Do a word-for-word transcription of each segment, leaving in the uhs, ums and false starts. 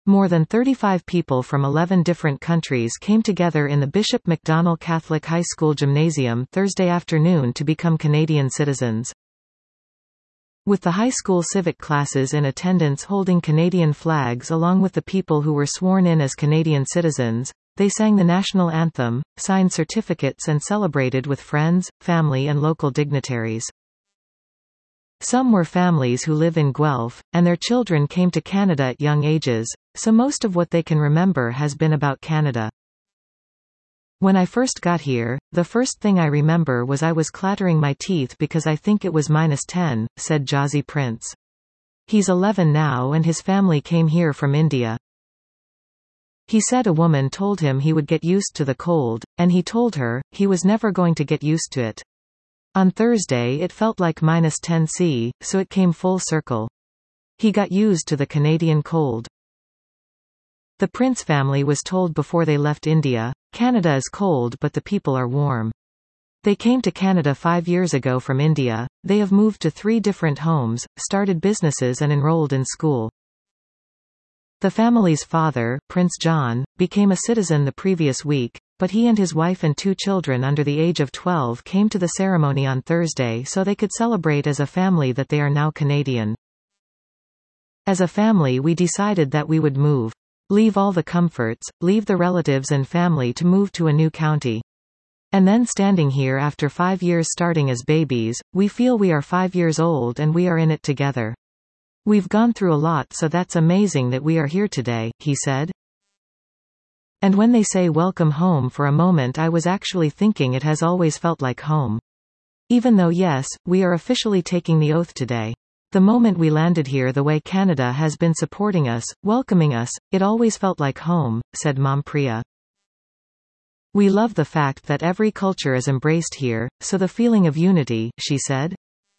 More than thirty-five people from eleven different countries came together in the Bishop MacDonald Catholic High School Gymnasium Thursday afternoon to become Canadian citizens. With the high school civic classes in attendance holding Canadian flags along with the people who were sworn in as Canadian citizens, they sang the national anthem, signed certificates and celebrated with friends, family and local dignitaries. Some were families who live in Guelph, and their children came to Canada at young ages, so most of what they can remember has been about Canada. When I first got here, the first thing I remember was I was clattering my teeth because I think it was minus ten, said Jazzy Prince. He's eleven now and his family came here from India. He said a woman told him he would get used to the cold, and he told her, he was never going to get used to it. On Thursday it felt like minus ten C, so it came full circle. He got used to the Canadian cold. The Prince family was told before they left India, Canada is cold but the people are warm. They came to Canada five years ago from India, they have moved to three different homes, started businesses and enrolled in school. The family's father, Prince John, became a citizen the previous week, but he and his wife and two children under the age of twelve came to the ceremony on Thursday so they could celebrate as a family that they are now Canadian. As a family we decided that we would move. Leave all the comforts, leave the relatives and family to move to a new county. And then standing here after five years starting as babies, we feel we are five years old and we are in it together. We've gone through a lot so that's amazing that we are here today, he said. And when they say welcome home for a moment I was actually thinking it has always felt like home. Even though yes, we are officially taking the oath today. The moment we landed here the way Canada has been supporting us, welcoming us, it always felt like home, said Mom Priya. We love the fact that every culture is embraced here, so the feeling of unity, she said.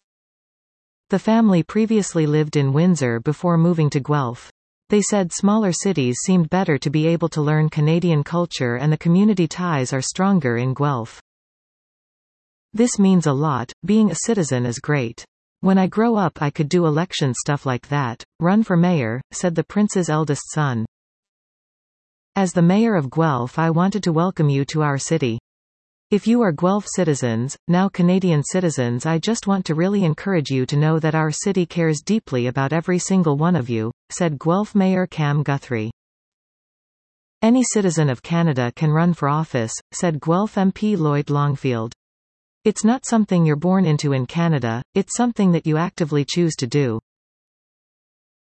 The family previously lived in Windsor before moving to Guelph. They said smaller cities seemed better to be able to learn Canadian culture and the community ties are stronger in Guelph. This means a lot, being a citizen is great. When I grow up I could do election stuff like that, run for mayor, said the prince's eldest son. As the mayor of Guelph I wanted to welcome you to our city. If you are Guelph citizens, now Canadian citizens I just want to really encourage you to know that our city cares deeply about every single one of you, said Guelph Mayor Cam Guthrie. Any citizen of Canada can run for office, said Guelph M P Lloyd Longfield. It's not something you're born into in Canada, it's something that you actively choose to do.